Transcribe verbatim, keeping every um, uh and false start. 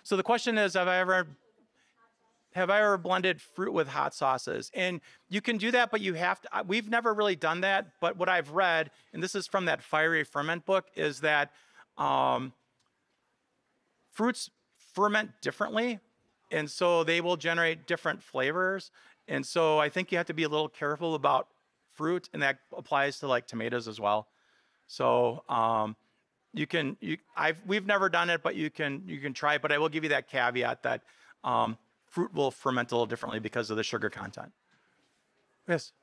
So the question is, have I ever have I ever blended fruit with hot sauces? And you can do that, but you have to. We've never really done that. But what I've read, and this is from that Fiery Ferment book, is that um, fruits ferment differently, and so they will generate different flavors. And so I think you have to be a little careful about fruit, and that applies to like tomatoes as well. So um, you can you I've we've never done it, but you can you can try it. But I will give you that caveat that um, fruit will ferment a little differently because of the sugar content. Yes.